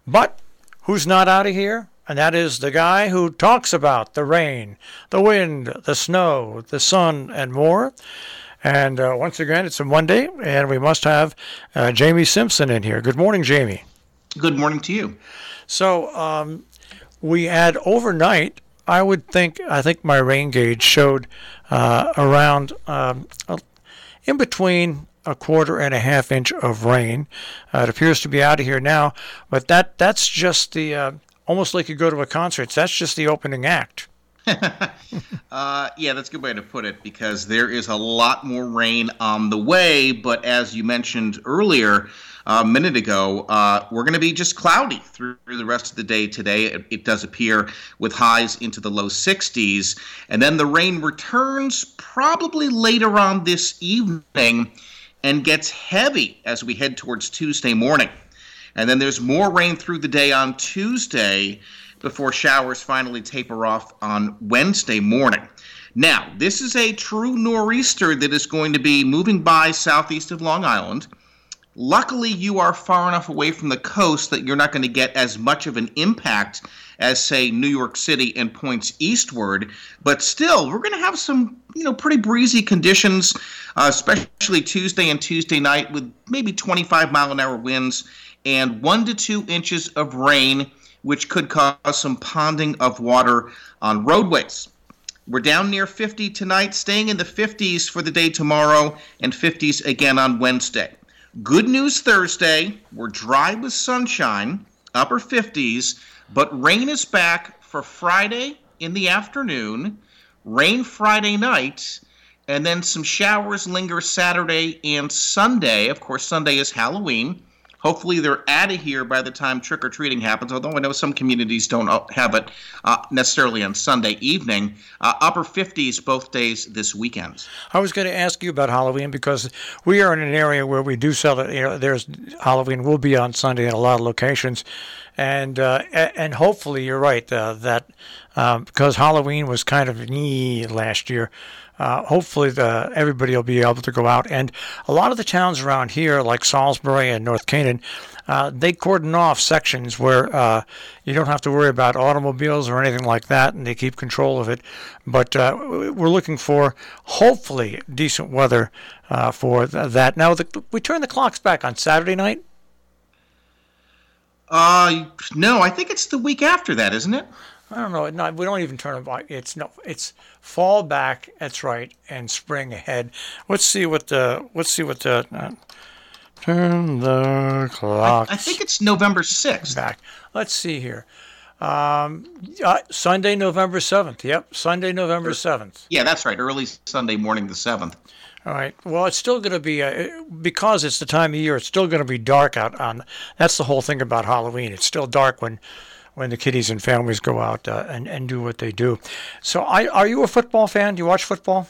But who's not out of here? And that is the guy who talks about the rain, the wind, the snow, the sun, and more. And once again, it's a Monday, and we must have Jamie Simpson in here. Good morning, Jamie. Good morning to you. So we had overnight, I think my rain gauge showed around in between a quarter and a half inch of rain. It appears to be out of here now, but that's just the almost like you go to a concert. That's just the opening act. Yeah, that's a good way to put it, because there is a lot more rain on the way. But as you mentioned earlier, a minute ago, we're going to be just cloudy through the rest of the day today. It does appear, with highs into the low 60s. And then the rain returns probably later on this evening and gets heavy as we head towards Tuesday morning. And then there's more rain through the day on Tuesday before showers finally taper off on Wednesday morning. Now, this is a true nor'easter that is going to be moving by southeast of Long Island. Luckily, you are far enough away from the coast that you're not going to get as much of an impact as, say, New York City and points eastward. But still, we're going to have some, pretty breezy conditions, especially Tuesday and Tuesday night, with maybe 25-mile-an-hour winds and 1 to 2 inches of rain, which could cause some ponding of water on roadways. We're down near 50 tonight, staying in the 50s for the day tomorrow, and 50s again on Wednesday. Good news Thursday, we're dry with sunshine, upper 50s, but rain is back for Friday in the afternoon, rain Friday night, and then some showers linger Saturday and Sunday. Of course, Sunday is Halloween. Hopefully they're out of here by the time trick-or-treating happens, although I know some communities don't have it necessarily on Sunday evening. Upper 50s both days this weekend. I was going to ask you about Halloween, because we are in an area where we do sell it. There's Halloween will be on Sunday in a lot of locations. And hopefully you're right that because Halloween was kind of last year. Hopefully everybody will be able to go out. And a lot of the towns around here, like Salisbury and North Canaan, they cordon off sections where you don't have to worry about automobiles or anything like that, and they keep control of it. But we're looking for, hopefully, decent weather for that. Now, we turn the clocks back on Saturday night? No, I think it's the week after that, isn't it? I don't know. No, we don't even turn it back. It's fall back. That's right, and spring ahead. Let's see what the turn the clocks. I think it's November 6th. Back. Let's see here. Sunday, November 7th. Yep, Sunday, November 7th. Yeah, that's right. Early Sunday morning, the 7th. All right. Well, it's still going to be, because it's the time of year, it's still going to be dark out on. That's the whole thing about Halloween. It's still dark when the kiddies and families go out and do what they do. So are you a football fan? Do you watch football?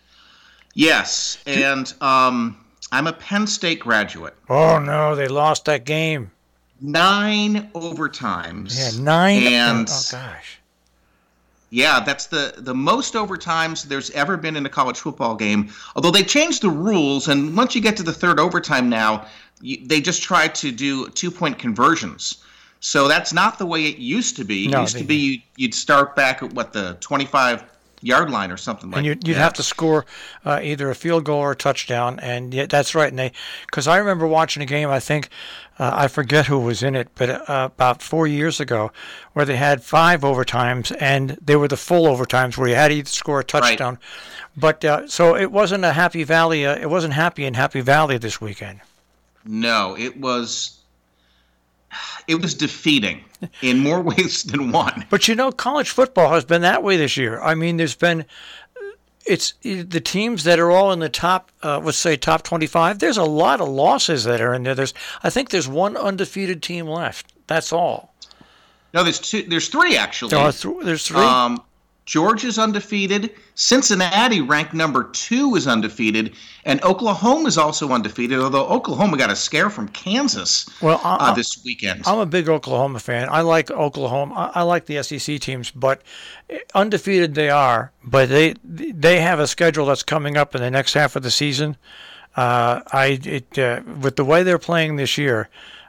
Yes, and I'm a Penn State graduate. Oh, no, they lost that game. 9 overtimes. Yeah, 9. And, oh, gosh. Yeah, that's the most overtimes there's ever been in a college football game. Although they changed the rules, and once you get to the third overtime now, they just try to do 2-point conversions. So that's not the way it used to be. It used to be you'd start back at, the 25-yard line or something like that. And you'd have to score either a field goal or a touchdown. And that's right. And because I remember watching a game, I think, I forget who was in it, but about 4 years ago, where they had 5 overtimes, and they were the full overtimes where you had to either score a touchdown. Right. But so it wasn't a Happy Valley. It wasn't happy in Happy Valley this weekend. No, it was defeating in more ways than one. But college football has been that way this year. I mean, there's been it's the teams that are all in the top, let's say top 25. There's a lot of losses that are in there. I think there's one undefeated team left. That's all. No, there's 2. There's 3 actually. There's 3. Georgia's undefeated. Cincinnati, ranked number 2, is undefeated, and Oklahoma is also undefeated. Although Oklahoma got a scare from Kansas this weekend. I'm a big Oklahoma fan. I like Oklahoma. I like the SEC teams, but undefeated they are. But they have a schedule that's coming up in the next half of the season. With the way they're playing this year,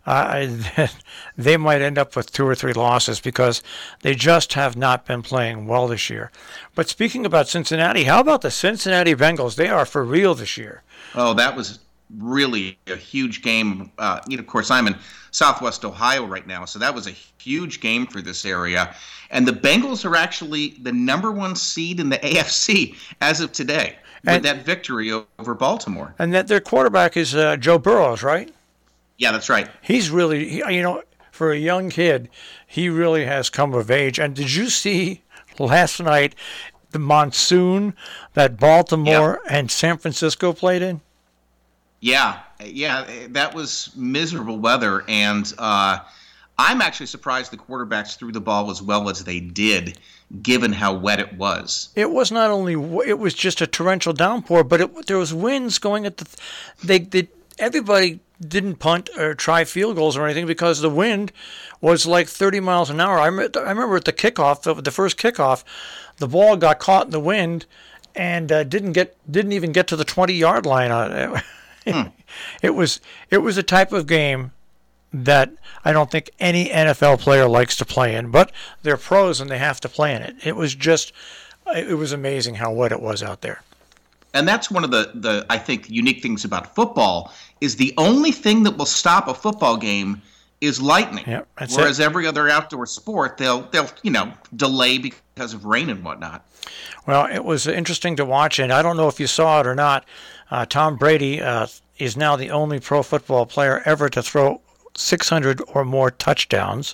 they might end up with 2 or 3 losses because they just have not been playing well this year. But speaking about Cincinnati, how about the Cincinnati Bengals? They are for real this year. Oh, that was really a huge game. Of course, I'm in Southwest Ohio right now, so that was a huge game for this area. And the Bengals are actually the number 1 seed in the AFC as of today with that victory over Baltimore. And that their quarterback is Joe Burrows, right? Yeah, that's right. He's really, for a young kid, he really has come of age. And did you see last night the monsoon that Baltimore and San Francisco played in? Yeah, that was miserable weather, and I'm actually surprised the quarterbacks threw the ball as well as they did, given how wet it was. It was not only it was just a torrential downpour, but there was winds going at the. Everybody didn't punt or try field goals or anything because the wind was like 30 miles an hour. I remember at the kickoff, the first kickoff, the ball got caught in the wind and didn't even get to the 20-yard line. It was a type of game that I don't think any NFL player likes to play in, but they're pros and they have to play in it. It was amazing how wet it was out there. And that's one of the I think unique things about football is the only thing that will stop a football game is lightning. Yep, whereas every other outdoor sport they'll delay because of rain and whatnot. Well, it was interesting to watch, and I don't know if you saw it or not. Tom Brady is now the only pro football player ever to throw 600 or more touchdowns.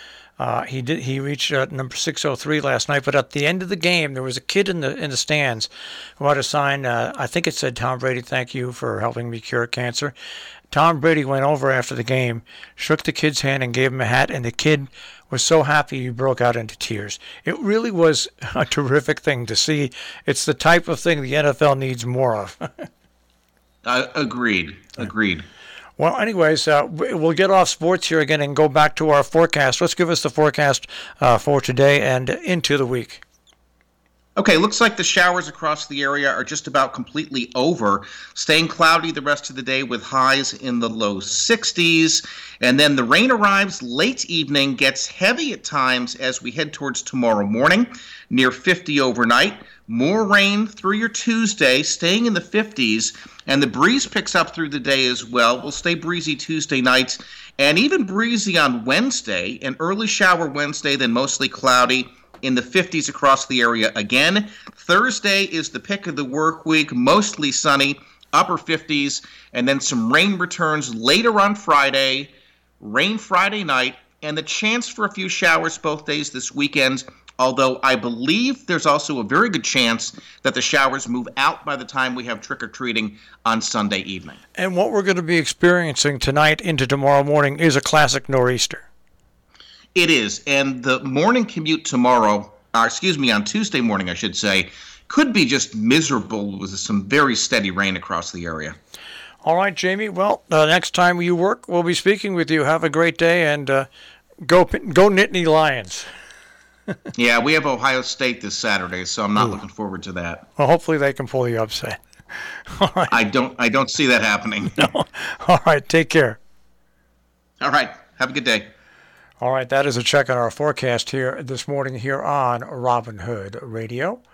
He reached number 603 last night, but at the end of the game, there was a kid in the stands who had a sign. I think it said, "Tom Brady, thank you for helping me cure cancer." Tom Brady went over after the game, shook the kid's hand, and gave him a hat, and the kid was so happy he broke out into tears. It really was a terrific thing to see. It's the type of thing the NFL needs more of. Agreed. Well, anyways, we'll get off sports here again and go back to our forecast. Let's give us the forecast for today and into the week. Okay, looks like the showers across the area are just about completely over. Staying cloudy the rest of the day with highs in the low 60s. And then the rain arrives late evening, gets heavy at times as we head towards tomorrow morning, near 50 overnight. More rain through your Tuesday, staying in the 50s. And the breeze picks up through the day as well. We'll stay breezy Tuesday nights and even breezy on Wednesday. An early shower Wednesday, then mostly cloudy in the 50s across the area again. Thursday is the pick of the work week, mostly sunny, upper 50s. And then some rain returns later on Friday, rain Friday night, and the chance for a few showers both days this weekend. Although I believe there's also a very good chance that the showers move out by the time we have trick-or-treating on Sunday evening. And what we're going to be experiencing tonight into tomorrow morning is a classic nor'easter. It is. And the morning commute tomorrow, on Tuesday morning, I should say, could be just miserable with some very steady rain across the area. All right, Jamie. Well, next time you work, we'll be speaking with you. Have a great day and go Nittany Lions. Yeah, we have Ohio State this Saturday, so I'm not looking forward to that. Well, hopefully they can pull the upset. All right. I don't see that happening. No. All right, take care. All right, have a good day. All right, that is a check on our forecast here this morning here on Robin Hood Radio.